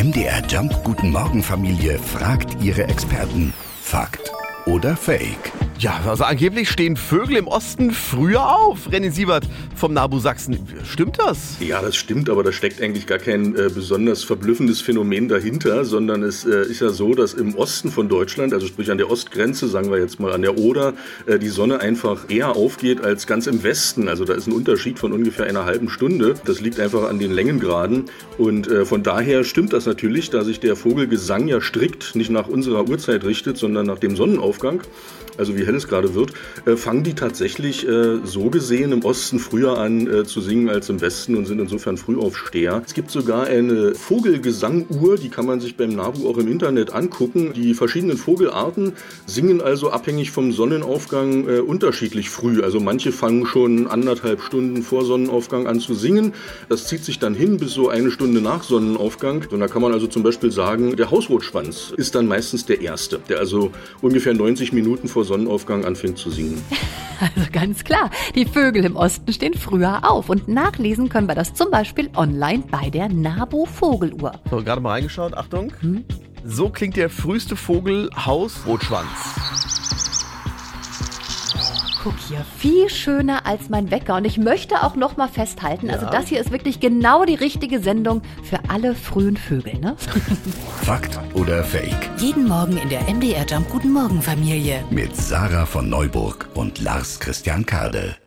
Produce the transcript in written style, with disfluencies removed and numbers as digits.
MDR Jump Guten Morgen Familie fragt ihre Experten. Fakt oder Fake? Ja, also angeblich stehen Vögel im Osten früher auf. René Siebert vom NABU Sachsen. Stimmt das? Ja, das stimmt, aber da steckt eigentlich gar kein besonders verblüffendes Phänomen dahinter, sondern es ist ja so, dass im Osten von Deutschland, also sprich an der Ostgrenze, sagen wir jetzt mal an der Oder, die Sonne einfach eher aufgeht als ganz im Westen. Also da ist ein Unterschied von ungefähr einer halben Stunde. Das liegt einfach an den Längengraden und von daher stimmt das natürlich, da sich der Vogelgesang ja strikt nicht nach unserer Uhrzeit richtet, sondern nach dem Sonnenaufgang. Also wie hell es gerade wird, fangen die tatsächlich so gesehen im Osten früher an zu singen als im Westen und sind insofern Frühaufsteher. Es gibt sogar eine Vogelgesanguhr, die kann man sich beim NABU auch im Internet angucken. Die verschiedenen Vogelarten singen also abhängig vom Sonnenaufgang unterschiedlich früh. Also manche fangen schon 1,5 Stunden vor Sonnenaufgang an zu singen. Das zieht sich dann hin bis so 1 Stunde nach Sonnenaufgang. Und da kann man also zum Beispiel sagen, der Hausrotschwanz ist dann meistens der Erste, der also ungefähr 90 Minuten vor Sonnenaufgang anfängt zu singen. Also ganz klar, die Vögel im Osten stehen früher auf. Und nachlesen können wir das zum Beispiel online bei der NABU Vogeluhr. So, gerade mal reingeschaut, Achtung. So klingt der früheste Vogel Hausrotschwanz. Guck hier, viel schöner als mein Wecker. Und ich möchte auch noch mal festhalten, also das hier ist wirklich genau die richtige Sendung für alle frühen Vögel, ne? Fakt oder Fake? Jeden Morgen in der MDR Jump Guten Morgen Familie. Mit Sarah von Neuburg und Lars Christian Kade.